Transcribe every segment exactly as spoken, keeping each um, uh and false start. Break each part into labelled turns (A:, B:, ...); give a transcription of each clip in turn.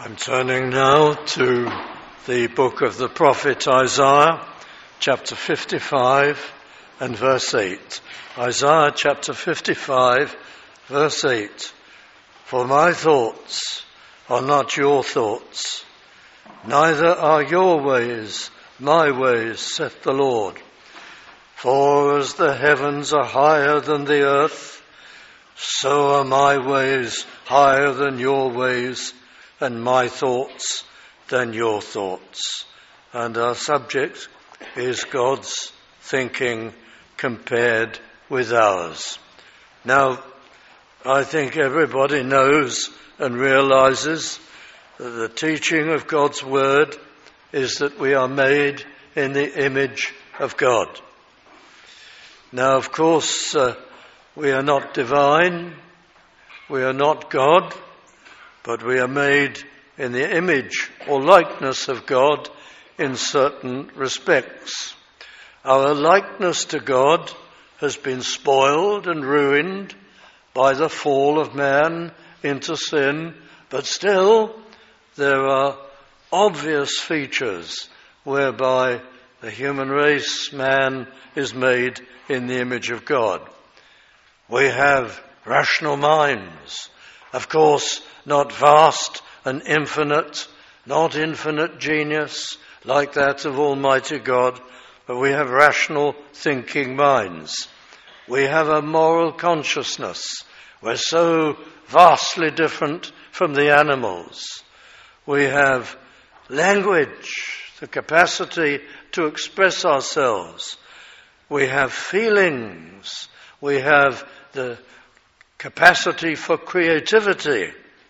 A: I'm turning now to the book of the prophet Isaiah, chapter fifty-five and verse eight. Isaiah chapter fifty-five, verse eight. For my thoughts are not your thoughts, neither are your ways my ways, saith the Lord. For as the heavens are higher than the earth, so are my ways higher than your ways, and my thoughts than your thoughts. And our subject is God's thinking compared with ours. Now, I think everybody knows and realizes that the teaching of God's word is that we are made in the image of God. Now, of course, uh, we are not divine, we are not God, but we are made in the image or likeness of God in certain respects. Our likeness to God has been spoiled and ruined by the fall of man into sin, but still there are obvious features whereby the human race, man, is made in the image of God. We have rational minds, of course, not vast and infinite, not infinite genius like that of Almighty God, but we have rational thinking minds. We have a moral consciousness. We're so vastly different from the animals. We have language, the capacity to express ourselves. We have feelings. We have the capacity for creativity.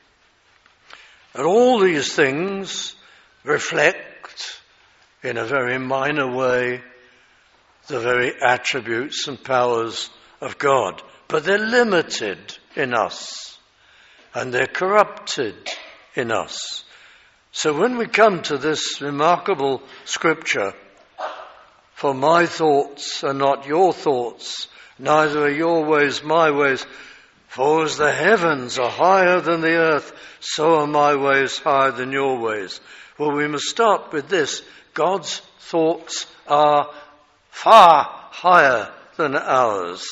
A: And all these things reflect, in a very minor way, the very attributes and powers of God. But they're limited in us, and they're corrupted in us. So when we come to this remarkable scripture, for my thoughts are not your thoughts, neither are your ways my ways, for as the heavens are higher than the earth, so are my ways higher than your ways. Well, we must start with this. God's thoughts are far higher than ours.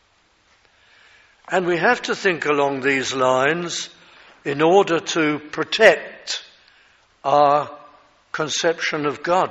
A: And we have to think along these lines in order to protect our conception of God.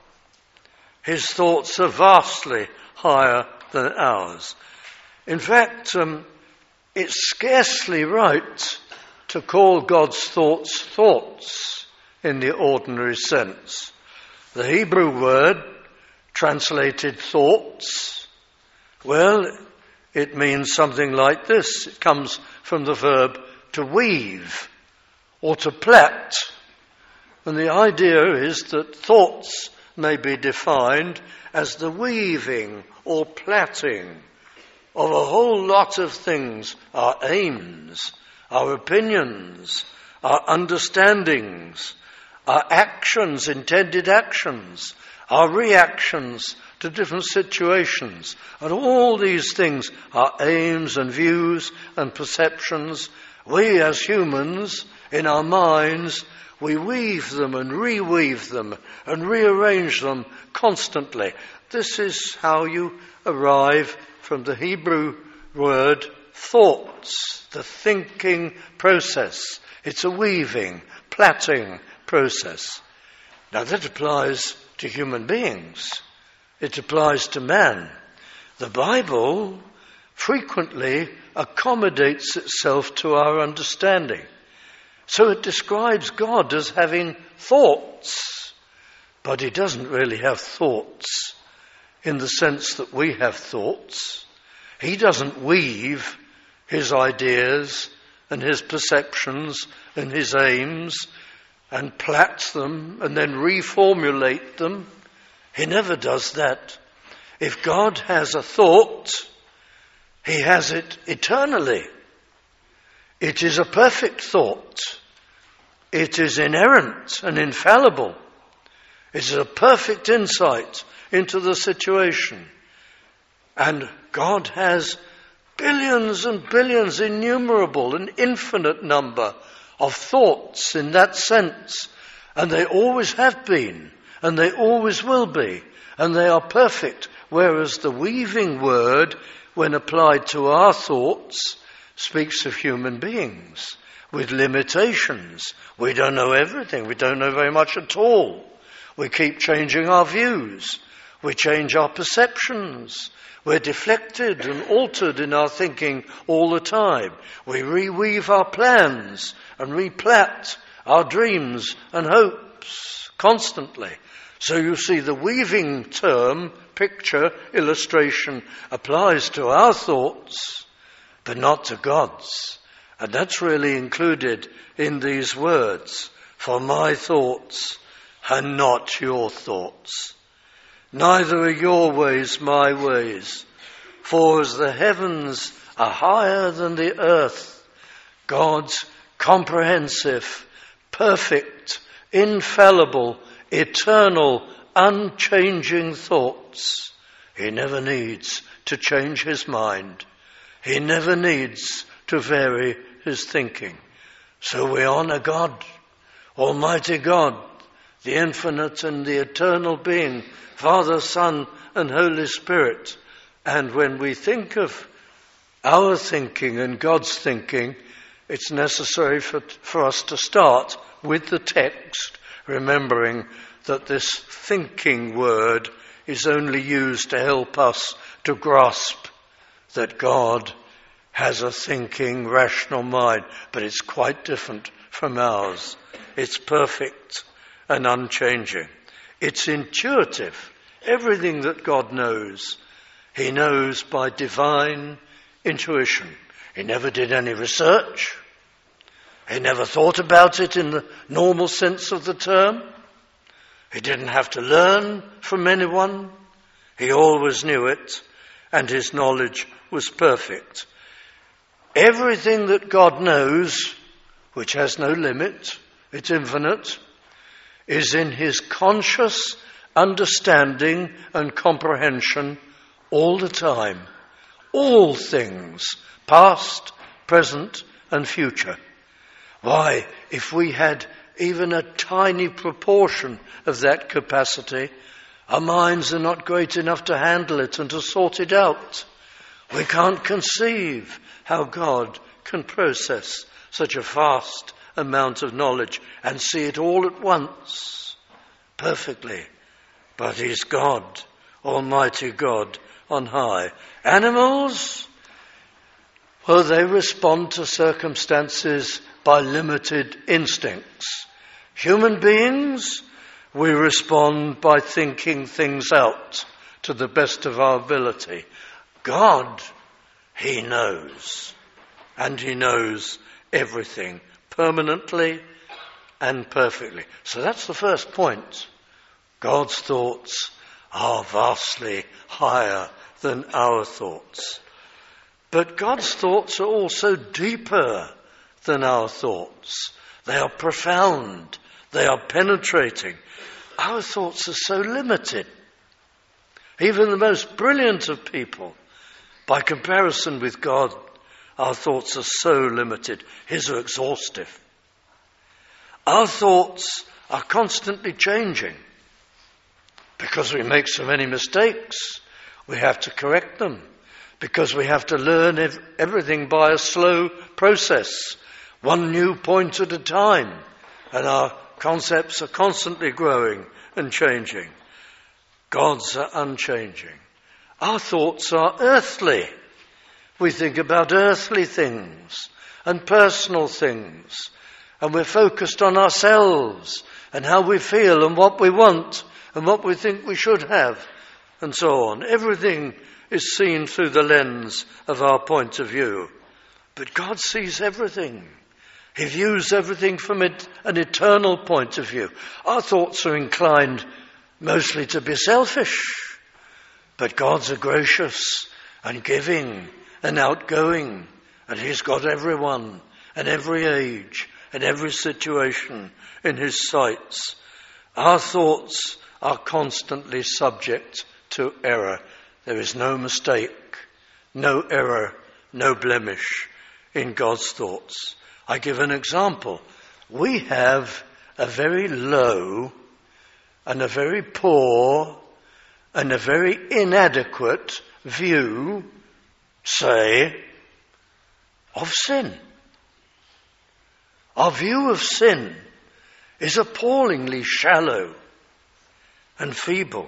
A: His thoughts are vastly higher than ours. In fact, um, it's scarcely right to call God's thoughts thoughts in the ordinary sense. The Hebrew word translated thoughts, well, it means something like this. It comes from the verb to weave or to plait. And the idea is that thoughts may be defined as the weaving or plaiting of a whole lot of things, our aims, our opinions, our understandings, our actions, intended actions, our reactions to different situations. And all these things, our aims and views and perceptions, we as humans, in our minds, we weave them and reweave them and rearrange them constantly. This is how you arrive from the Hebrew word thoughts, the thinking process. It's a weaving, plaiting process. Now that applies to human beings. It applies to man. The Bible frequently accommodates itself to our understanding. So it describes God as having thoughts, but he doesn't really have thoughts in the sense that we have thoughts. He doesn't weave his ideas and his perceptions and his aims and plait them and then reformulate them. He never does that. If God has a thought, he has it eternally. It is a perfect thought. It is inerrant and infallible. It is a perfect insight into the situation. And God has billions and billions, innumerable, an infinite number of thoughts in that sense, and they always have been, and they always will be, and they are perfect, whereas the weaving word, when applied to our thoughts, speaks of human beings with limitations. We don't know everything. We don't know very much at all. We keep changing our views. We change our perceptions. We're deflected and altered in our thinking all the time. We reweave our plans and replat our dreams and hopes constantly. So you see, the weaving term, picture, illustration, applies to our thoughts, but not to God's. And that's really included in these words. For my thoughts are not your thoughts. Neither are your ways my ways. For as the heavens are higher than the earth, God's comprehensive, perfect, infallible, eternal, unchanging thoughts. He never needs to change his mind. He never needs to vary his thinking. So we honor God, Almighty God, the infinite and the eternal being, Father, Son, and Holy Spirit. And when we think of our thinking and God's thinking, it's necessary for, for us to start with the text, remembering that this thinking word is only used to help us to grasp that God has a thinking, rational mind, but it's quite different from ours. It's perfect and unchanging. It's intuitive. Everything that God knows, he knows by divine intuition. He never did any research. He never thought about it in the normal sense of the term. He didn't have to learn from anyone. He always knew it, and his knowledge was perfect. Everything that God knows, which has no limit, it's infinite, is in his conscious understanding and comprehension all the time. All things, past, present, and future. Why, if we had even a tiny proportion of that capacity, our minds are not great enough to handle it and to sort it out. We can't conceive how God can process such a vast amount of knowledge and see it all at once, perfectly. But he's God, Almighty God on high. Animals, well, they respond to circumstances by limited instincts. Human beings, we respond by thinking things out to the best of our ability. God, he knows, and he knows everything permanently and perfectly. So that's the first point. God's thoughts are vastly higher than our thoughts. But God's thoughts are also deeper than our thoughts. They are profound. They are penetrating. Our thoughts are so limited. Even the most brilliant of people, by comparison with God, our thoughts are so limited. His are exhaustive. Our thoughts are constantly changing. Because we make so many mistakes, we have to correct them. Because we have to learn ev- everything by a slow process, one new point at a time. And our concepts are constantly growing and changing. God's are unchanging. Our thoughts are earthly. We think about earthly things and personal things. And we're focused on ourselves and how we feel and what we want and what we think we should have and so on. Everything is seen through the lens of our point of view. But God sees everything. He views everything from it, an eternal point of view. Our thoughts are inclined mostly to be selfish. But God's are gracious and giving and outgoing. And he's got everyone and every age and every situation in his sights. Our thoughts are constantly subject to error. There is no mistake, no error, no blemish in God's thoughts. I give an example. We have a very low and a very poor and a very inadequate view, say, of sin. Our view of sin is appallingly shallow and feeble.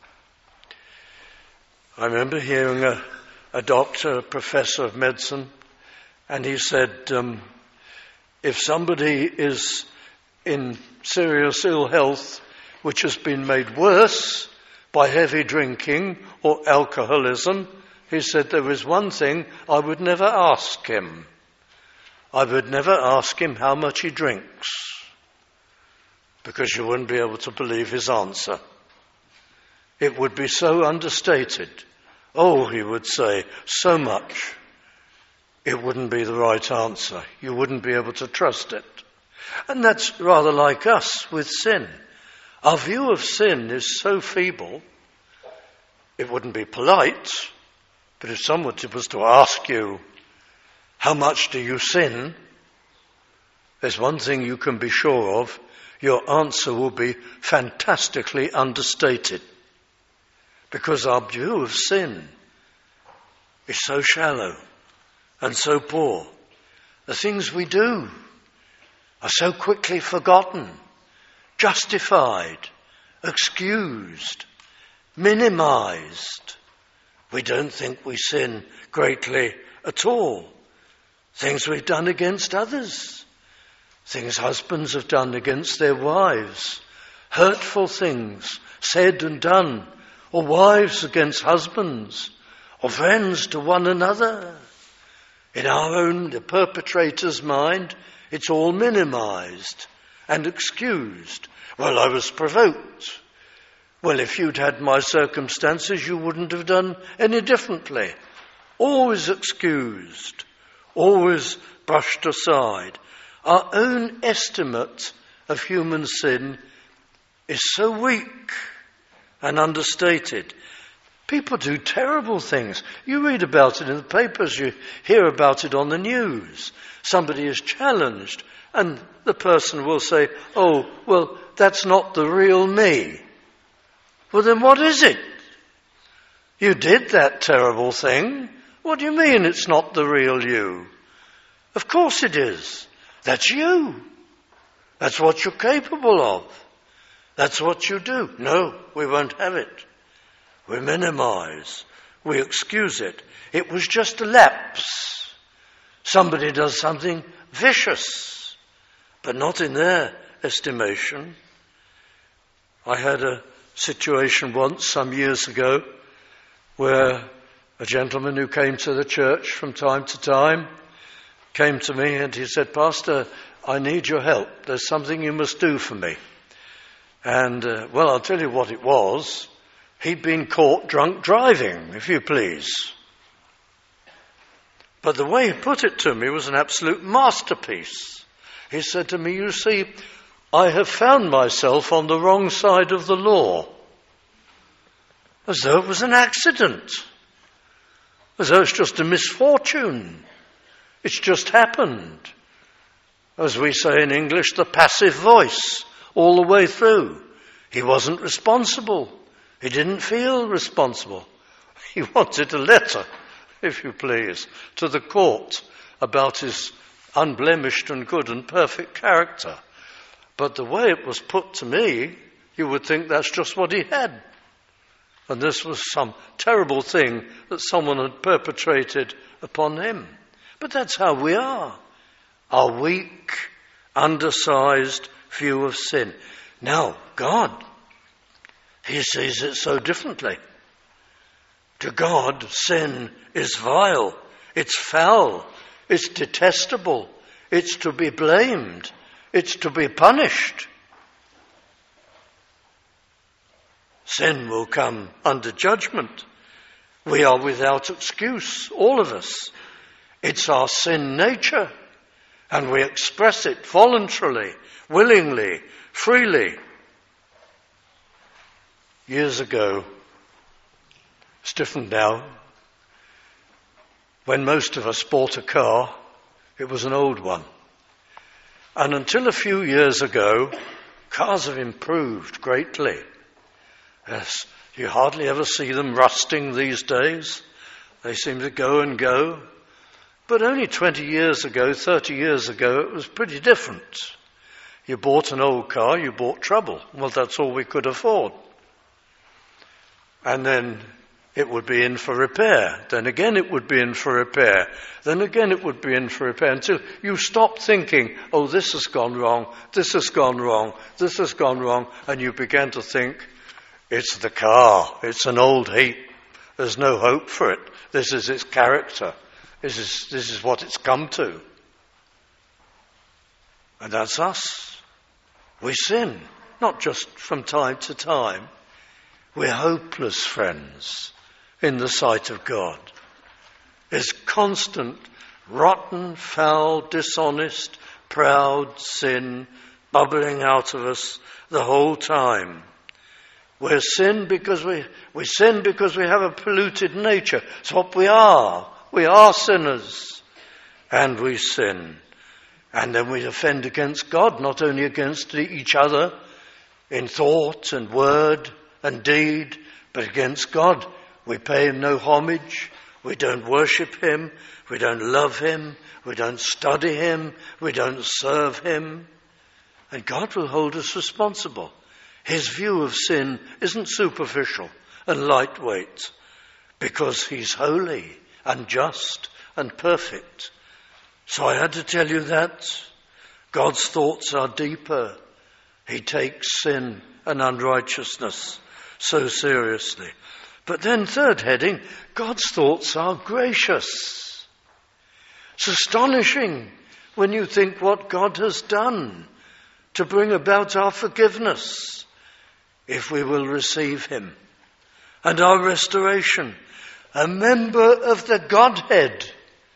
A: I remember hearing a, a doctor, a professor of medicine, and he said, um, if somebody is in serious ill health, which has been made worse by heavy drinking or alcoholism, he said there is one thing I would never ask him. I would never ask him how much he drinks, because you wouldn't be able to believe his answer. It would be so understated. Oh, he would say, so much. It wouldn't be the right answer. You wouldn't be able to trust it. And that's rather like us with sin. Our view of sin is so feeble, it wouldn't be polite, but if someone was to ask you, how much do you sin? There's one thing you can be sure of, your answer will be fantastically understated. Because our view of sin is so shallow and so poor. The things we do are so quickly forgotten, justified, excused, minimized. We don't think we sin greatly at all. Things we've done against others, things husbands have done against their wives, hurtful things said and done, or wives against husbands, or friends to one another. In our own, the perpetrator's mind, it's all minimized and excused. Well, I was provoked. Well, if you'd had my circumstances, you wouldn't have done any differently. Always excused, always brushed aside. Our own estimate of human sin is so weak and understated. People do terrible things. You read about it in the papers, you hear about it on the news. Somebody is challenged and the person will say, oh, well, that's not the real me. Well, then what is it? You did that terrible thing. What do you mean it's not the real you? Of course it is. That's you. That's what you're capable of. That's what you do. No, we won't have it. We minimize. We excuse it. It was just a lapse. Somebody does something vicious, but not in their estimation. I had a situation once, some years ago, where a gentleman who came to the church from time to time came to me and he said, Pastor, I need your help. There's something you must do for me. And, uh, well, I'll tell you what it was. He'd been caught drunk driving, if you please. But the way he put it to me was an absolute masterpiece. He said to me, you see, I have found myself on the wrong side of the law. As though it was an accident. As though it's just a misfortune. It's just happened. As we say in English, the passive voice all the way through. He wasn't responsible. He didn't feel responsible. He wanted a letter, if you please, to the court about his unblemished and good and perfect character. But the way it was put to me, you would think that's just what he had. And this was some terrible thing that someone had perpetrated upon him. But that's how we are. Our weak, undersized view of sin. Now, God, He sees it so differently. To God, sin is vile, it's foul, it's detestable, it's to be blamed, it's to be punished. Sin will come under judgment. We are without excuse, all of us. It's our sin nature, and we express it voluntarily, willingly, freely. Years ago, it's different now, when most of us bought a car, it was an old one. And until a few years ago, cars have improved greatly. Yes, you hardly ever see them rusting these days. They seem to go and go. But only twenty years ago, thirty years ago, it was pretty different. You bought an old car, you bought trouble. Well, that's all we could afford. And then it would be in for repair. Then again it would be in for repair. Then again it would be in for repair until you stop thinking, oh, this has gone wrong, this has gone wrong, this has gone wrong, and you began to think, it's the car, it's an old heap, there's no hope for it, this is its character, this is, this is what it's come to. And that's us. We sin, not just from time to time. We're hopeless, friends, in the sight of God. It's constant, rotten, foul, dishonest, proud sin bubbling out of us the whole time. We're sin because we, we sin because we have a polluted nature. It's what we are. We are sinners. And we sin. And then we offend against God, not only against each other in thought and word and deed, but against God. We pay him no homage. We don't worship him. We don't love him. We don't study him. We don't serve him. And God will hold us responsible. His view of sin isn't superficial and lightweight, because he's holy and just and perfect. So I had to tell you that. God's thoughts are deeper. He takes sin and unrighteousness so seriously. But then third heading, God's thoughts are gracious. It's astonishing when you think what God has done to bring about our forgiveness if we will receive him, and our restoration. A member of the Godhead,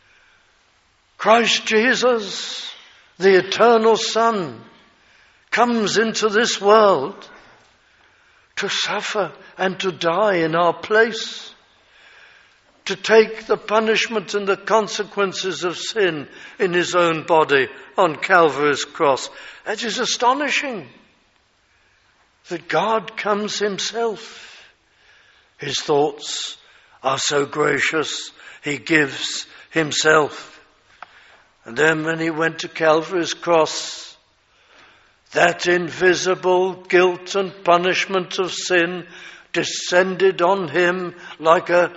A: Christ Jesus, the eternal Son, comes into this world to suffer and to die in our place, to take the punishment and the consequences of sin in his own body on Calvary's cross. It is astonishing that God comes himself. His thoughts are so gracious, he gives himself. And then when he went to Calvary's cross, that invisible guilt and punishment of sin descended on him like a,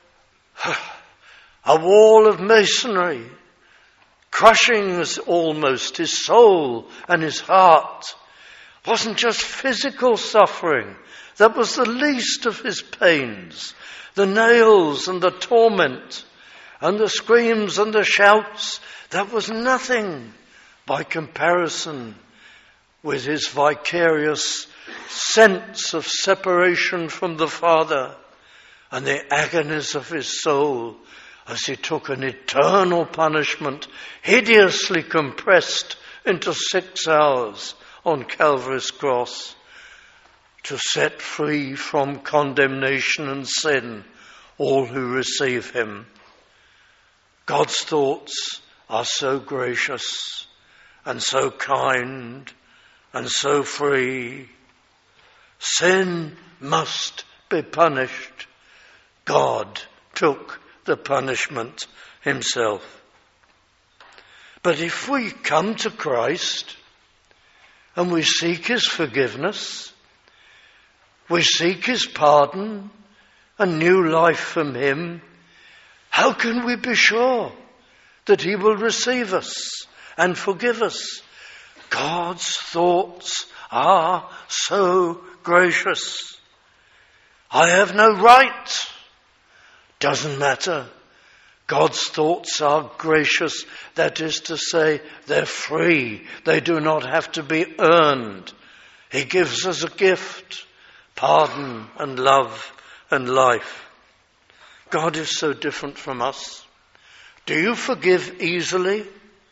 A: a wall of masonry, crushing almost his soul and his heart. It wasn't just physical suffering. That was the least of his pains. The nails and the torment and the screams and the shouts, that was nothing by comparison with his vicarious sense of separation from the Father and the agonies of his soul as he took an eternal punishment hideously compressed into six hours on Calvary's cross to set free from condemnation and sin all who receive him. God's thoughts are so gracious and so kind and so free. Sin must be punished. God took the punishment himself. But if we come to Christ and we seek his forgiveness, we seek his pardon and new life from him, how can we be sure that he will receive us and forgive us? God's thoughts are so gracious. I have no right. Doesn't matter. God's thoughts are gracious. That is to say, they're free. They do not have to be earned. He gives us a gift, pardon and love and life. God is so different from us. Do you forgive easily?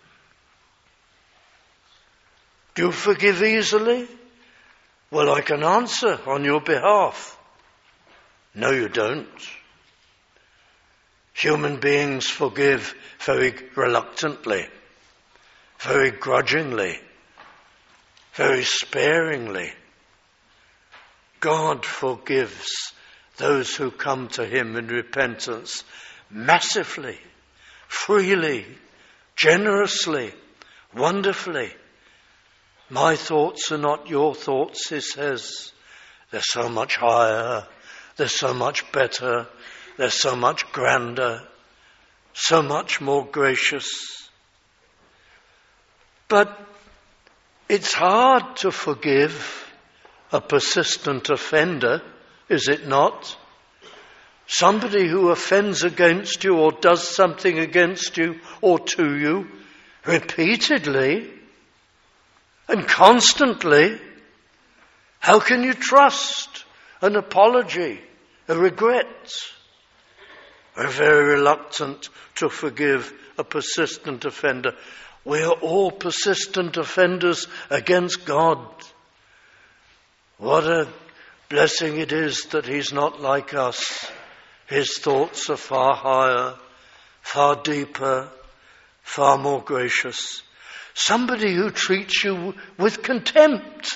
A: Do you forgive easily? Well, I can answer on your behalf. No, you don't. Human beings forgive very reluctantly, very grudgingly, very sparingly. God forgives those who come to him in repentance massively, freely, generously, wonderfully. My thoughts are not your thoughts, he says. They're so much higher, they're so much better, they're so much grander, so much more gracious. But it's hard to forgive a persistent offender, is it not? Somebody who offends against you or does something against you or to you repeatedly and constantly. How can you trust an apology, a regret? We're very reluctant to forgive a persistent offender. We are all persistent offenders against God. What a blessing it is that he's not like us. His thoughts are far higher, far deeper, far more gracious. Somebody who treats you with contempt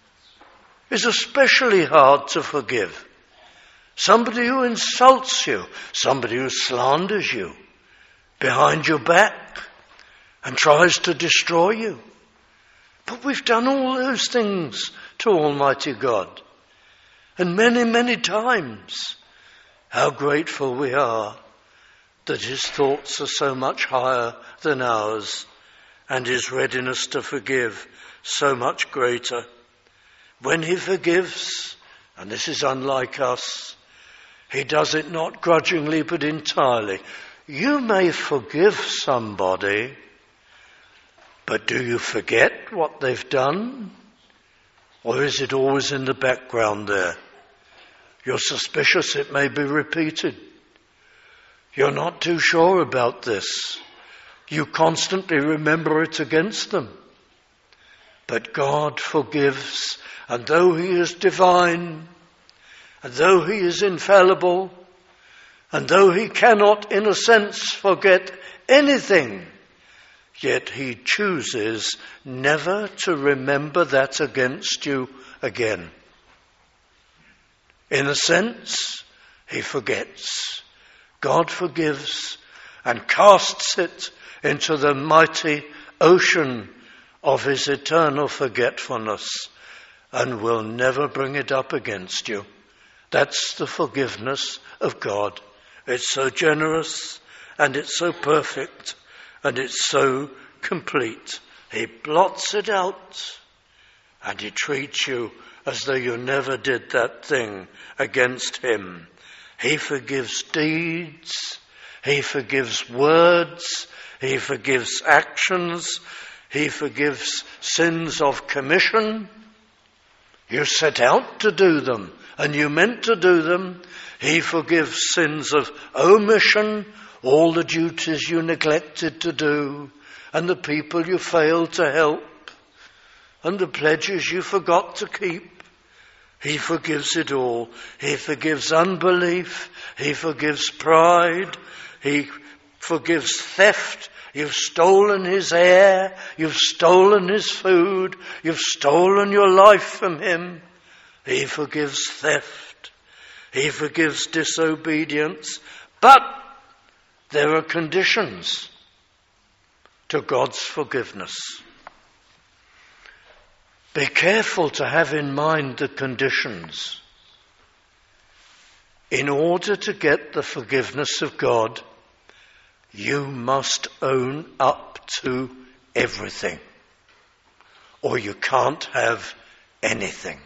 A: is especially hard to forgive. Somebody who insults you, somebody who slanders you behind your back and tries to destroy you. But we've done all those things to Almighty God. And many, many times, how grateful we are that his thoughts are so much higher than ours and his readiness to forgive so much greater. When he forgives, and this is unlike us, he does it not grudgingly but entirely. You may forgive somebody, but do you forget what they've done? Or is it always in the background there? You're suspicious it may be repeated. You're not too sure about this. You constantly remember it against them. But God forgives, and though he is divine, and though he is infallible, and though he cannot, in a sense, forget anything, yet he chooses never to remember that against you again. In a sense, he forgets. God forgives and casts it into the mighty ocean of his eternal forgetfulness and will never bring it up against you. That's the forgiveness of God. It's so generous and it's so perfect and it's so complete. He blots it out and he treats you as though you never did that thing against him. He forgives deeds, he forgives words, he forgives actions, he forgives sins of commission. You set out to do them and you meant to do them. He forgives sins of omission, all the duties you neglected to do, and the people you failed to help, and the pledges you forgot to keep. He forgives it all. He forgives unbelief. He forgives pride. He forgives theft. You've stolen his air. You've stolen his food. You've stolen your life from him. He forgives theft. He forgives disobedience. But there are conditions to God's forgiveness. Be careful to have in mind the conditions. In order to get the forgiveness of God, you must own up to everything, or you can't have anything.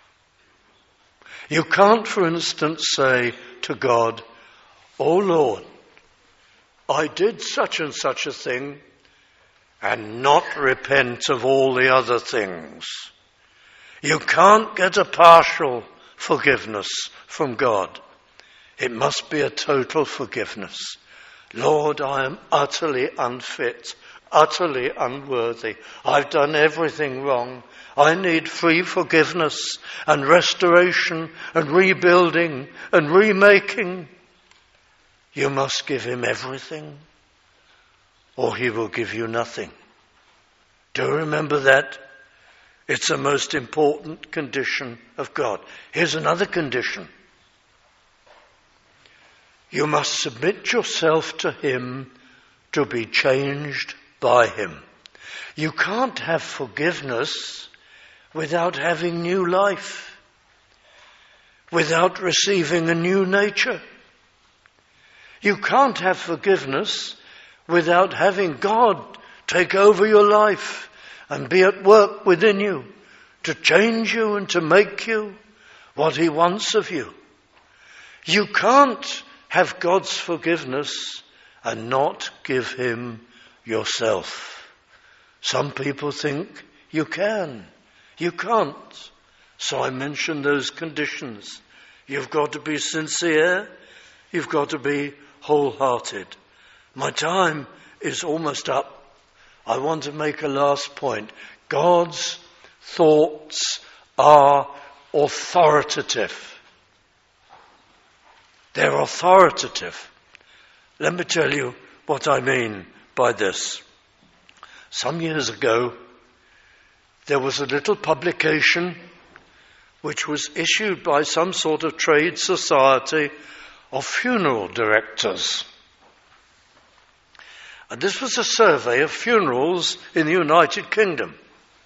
A: You can't, for instance, say to God, "Oh Lord, I did such and such a thing," and not repent of all the other things. You can't get a partial forgiveness from God. It must be a total forgiveness. Lord, I am utterly unfit, utterly unworthy. I've done everything wrong. I need free forgiveness and restoration and rebuilding and remaking. You must give him everything, or he will give you nothing. Do you remember that? It's the most important condition of God. Here's another condition. You must submit yourself to him to be changed by him. You can't have forgiveness without having new life, without receiving a new nature. You can't have forgiveness without having God take over your life and be at work within you to change you and to make you what he wants of you. You can't have God's forgiveness and not give him yourself. Some people think you can. You can't. So I mentioned those conditions. You've got to be sincere. You've got to be wholehearted. My time is almost up. I want to make a last point. God's thoughts are authoritative. They're authoritative. Let me tell you what I mean by this. Some years ago, there was a little publication which was issued by some sort of trade society of funeral directors. And this was a survey of funerals in the United Kingdom.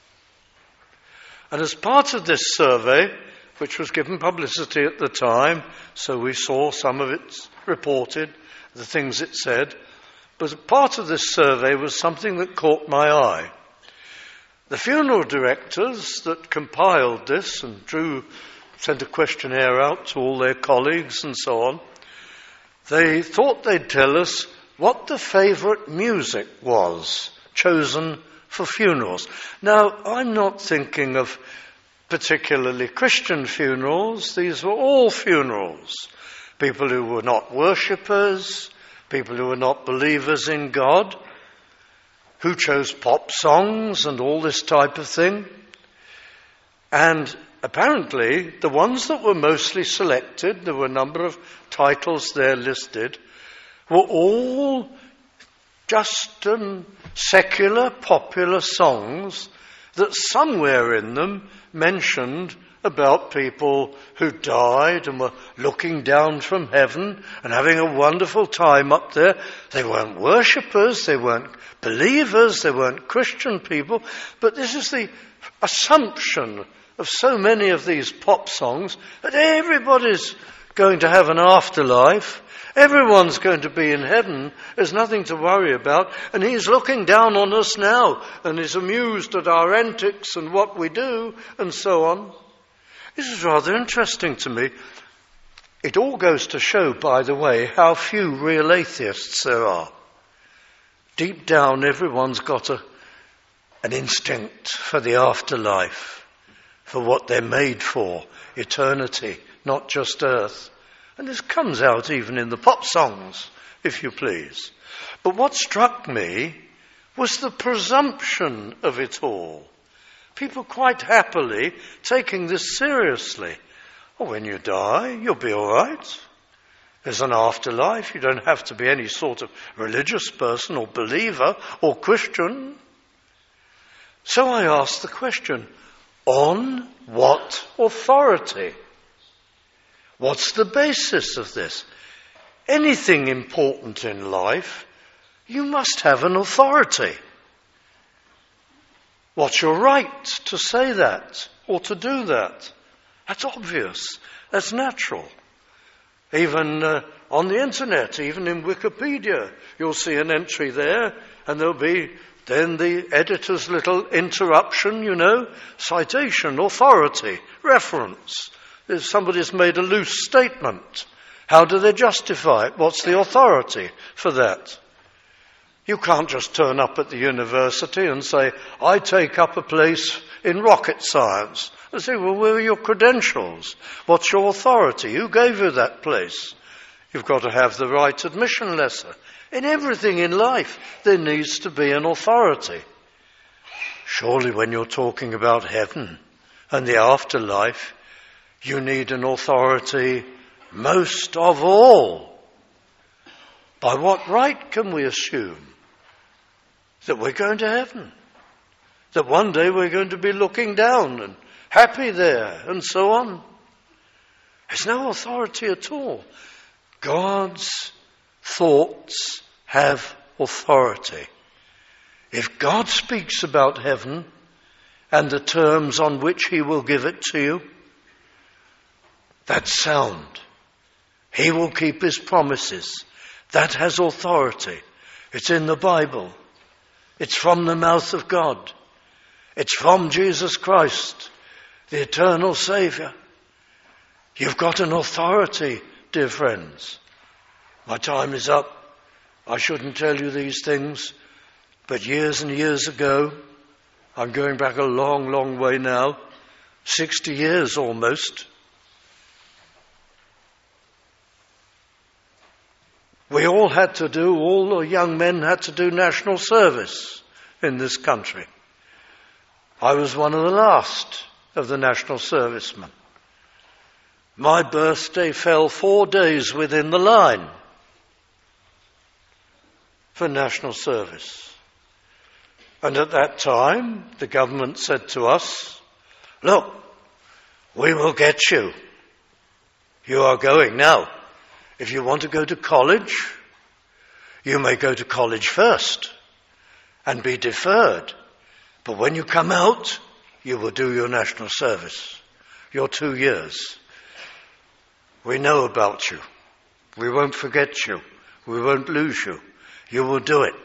A: And as part of this survey, which was given publicity at the time, so we saw some of it reported, the things it said, but part of this survey was something that caught my eye. The funeral directors that compiled this and drew, sent a questionnaire out to all their colleagues and so on, they thought they'd tell us what the favourite music was chosen for funerals. Now, I'm not thinking of particularly Christian funerals. These were all funerals. People who were not worshippers, people who were not believers in God, who chose pop songs and all this type of thing. And apparently, the ones that were mostly selected, there were a number of titles there listed, were all just um, secular, popular songs that somewhere in them mentioned about people who died and were looking down from heaven and having a wonderful time up there. They weren't worshippers, they weren't believers, they weren't Christian people, but this is the assumption of so many of these pop songs that everybody's going to have an afterlife. Everyone's going to be in heaven. There's nothing to worry about. And he's looking down on us now and is amused at our antics and what we do and so on. This is rather interesting to me. It all goes to show, by the way, how few real atheists there are. Deep down, everyone's got a, an instinct for the afterlife, for what they're made for, eternity, not just earth. And this comes out even in the pop songs, if you please. But what struck me was the presumption of it all. People quite happily taking this seriously. Oh, when you die, you'll be all right. There's an afterlife. You don't have to be any sort of religious person or believer or Christian. So I asked the question, on what authority? What's the basis of this? Anything important in life, you must have an authority. What's your right to say that or to do that? That's obvious. That's natural. Even uh, on the internet, even in Wikipedia, you'll see an entry there and there'll be then the editor's little interruption, you know, citation, authority, reference. If somebody's made a loose statement, how do they justify it? What's the authority for that? You can't just turn up at the university and say, I take up a place in rocket science. I say, well, where are your credentials? What's your authority? Who gave you that place? You've got to have the right admission letter. In everything in life, there needs to be an authority. Surely when you're talking about heaven and the afterlife, you need an authority most of all. By what right can we assume that we're going to heaven? that one day we're going to be looking down and happy there and so on. There's no authority at all. God's thoughts have authority. If God speaks about heaven and the terms on which he will give it to you, that's sound. He will keep his promises. That has authority. It's in the Bible. It's from the mouth of God. It's from Jesus Christ, the eternal Saviour. You've got an authority, dear friends. My time is up. I shouldn't tell you these things, but years and years ago, I'm going back a long, long way now, sixty years almost, we all had to do, all the young men had to do national service in this country. I was one of the last of the national servicemen. My birthday fell four days within the line for national service. And at that time, the government said to us, look, we will get you. You are going now. If you want to go to college, you may go to college first and be deferred. But when you come out, you will do your national service, your two years. We know about you. We won't forget you. We won't lose you. You will do it.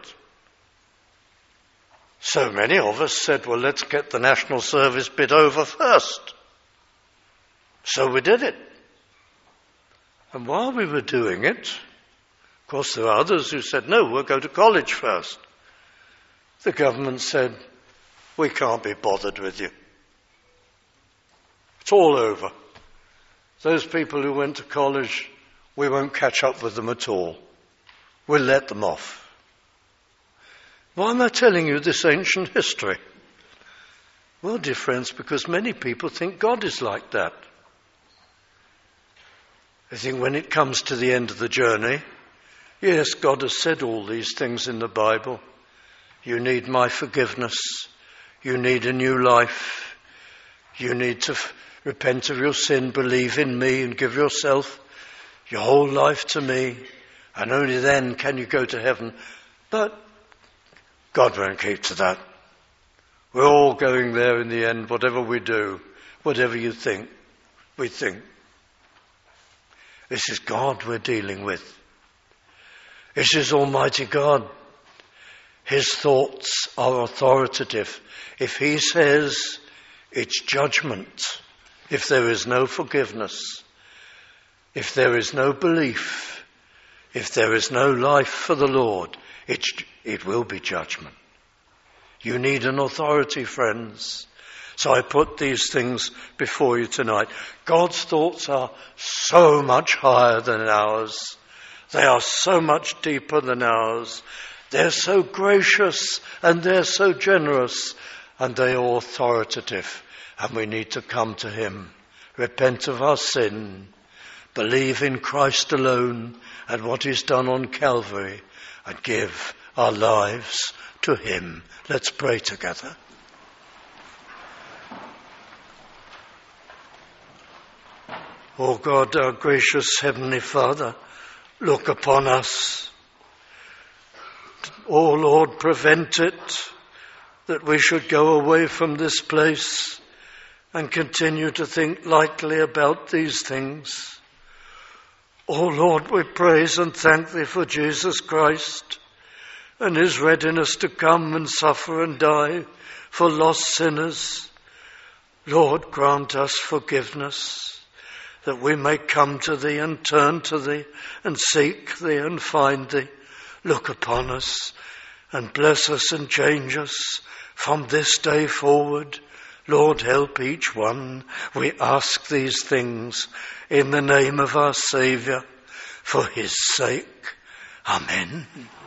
A: So many of us said, well, let's get the national service bit over first. So we did it. And while we were doing it, of course there were others who said, no, we'll go to college first. The government said, we can't be bothered with you. It's all over. Those people who went to college, we won't catch up with them at all. We'll let them off. Why am I telling you this ancient history? Well, dear friends, because many people think God is like that. I think when it comes to the end of the journey, yes, God has said all these things in the Bible. You need my forgiveness. You need a new life. You need to f- repent of your sin, believe in me and give yourself, your whole life to me. And only then can you go to heaven. But God won't keep to that. We're all going there in the end, whatever we do, whatever you think, we think. This is God we're dealing with. This is Almighty God. His thoughts are authoritative. If he says, it's judgment. If there is no forgiveness, if there is no belief, if there is no life for the Lord, it, it will be judgment. You need an authority, friends. So I put these things before you tonight. God's thoughts are so much higher than ours. They are so much deeper than ours. They're so gracious and they're so generous and they are authoritative. And we need to come to him, repent of our sin, believe in Christ alone and what he's done on Calvary, and give our lives to him. Let's pray together. O God, our gracious Heavenly Father, look upon us. O Lord, prevent it that we should go away from this place and continue to think lightly about these things. O Lord, we praise and thank thee for Jesus Christ and his readiness to come and suffer and die for lost sinners. Lord, grant us forgiveness, that we may come to thee and turn to thee and seek thee and find thee. Look upon us and bless us and change us from this day forward. Lord, help each one. We ask these things in the name of our Saviour, for his sake. Amen.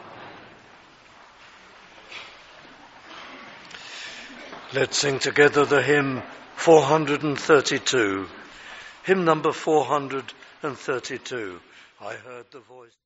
A: Let's sing together the hymn four hundred thirty-two. Hymn number four hundred thirty-two. I heard the voice.